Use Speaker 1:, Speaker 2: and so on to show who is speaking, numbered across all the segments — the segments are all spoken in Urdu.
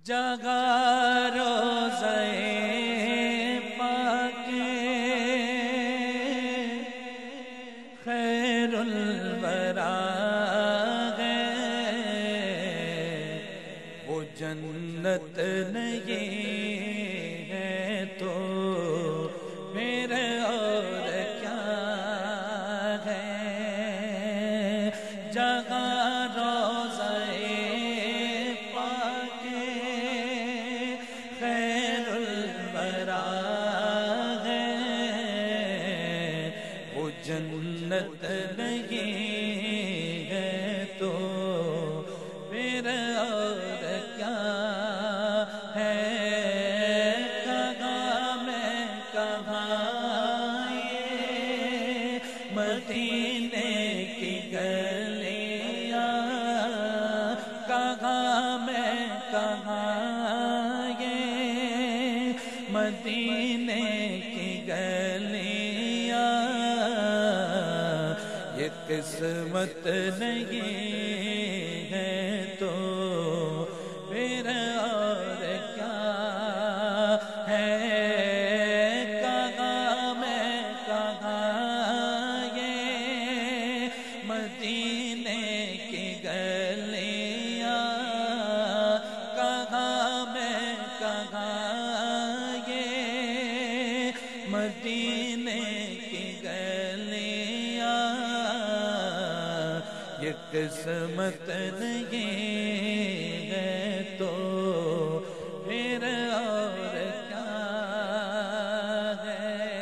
Speaker 1: جگا روزے پاک خیر الورا ہے، وہ جنت نہیں ہے تو پھر اور کیا ہے؟ جگا جنت نہیں ہے تو پھر اور کیا ہے؟ کہاں میں کہاں یہ مدینے کی گلیاں، کہاں میں کہاں یہ مدینے کی گلیاں، یہ قسمت نہیں ہے تو پھر اور کیا ہے؟ کہاں میں کہاں یہ مدینے کی گلیاں، کہاں میں کہاں یہ مدینے کی گلیاں، یہ قسمت نہیں ہے تو پھر اور کیا ہے؟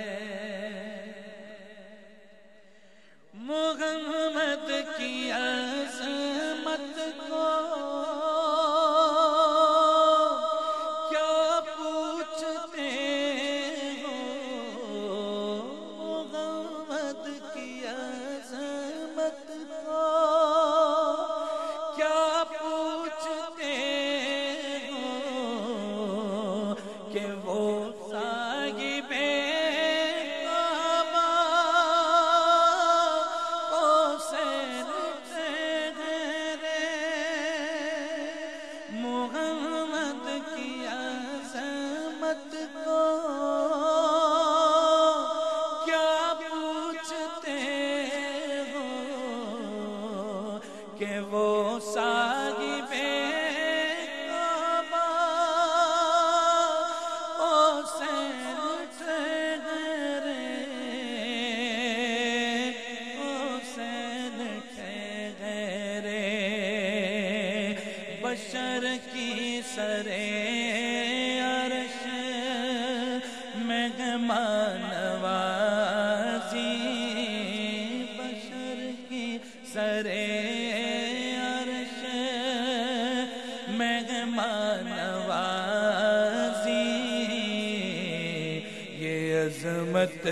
Speaker 1: محمد کی عظمت کو کیا پوچھتے ہو؟ محمد کی عظمت کو کیا پوچھتے ہو کہ وہ صاحب کعبہ حسین ٹھہرے؟ محمد کی عظمت کو کیا پوچھتے ہو کہ وہ صاحب کعبہ حسین ٹھہرے، حسین ٹھہرے۔ بشر کی سرے عرش مہمان نوازی، بشر کی سرے عرش مہمان نوازی، یہ عظمت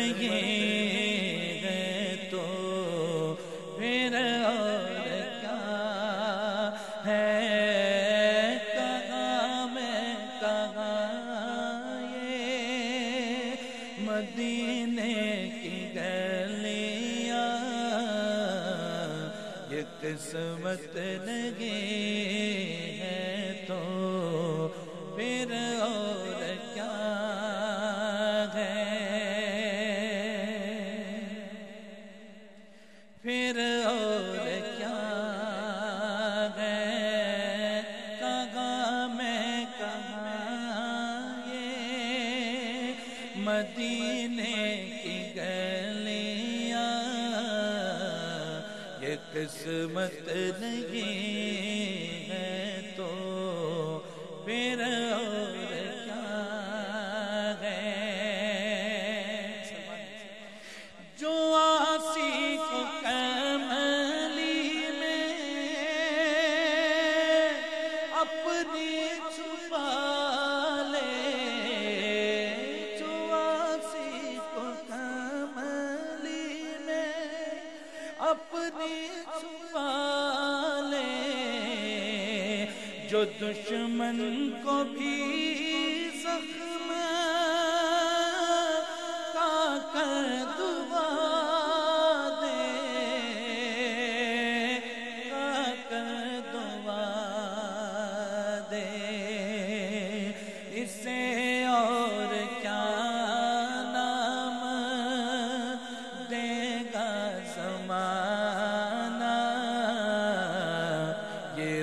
Speaker 1: نہیں ہے تو پھر اور کیا ہے؟ کہاں میں کہاں یہ مدینے کی گلیاں، یہ قسمت نہیں ہے تو پھر اور کیا ہے؟ پھر اور کیا ہے؟ کہاں میں کہاں یہ مدینے کی گلیاں، یہ قسمت نہیں ہے تو پھر اور کیا ہے؟ جو آسی کو کملی میں اپنی چھپا لے، جو آسی کو کملی میں اپنی چھپا لے، جو دشمن کو بھی زخم کا کر دعا دے، کا کر دعا دے۔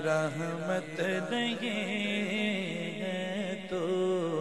Speaker 1: رحمت نہیں ہے تو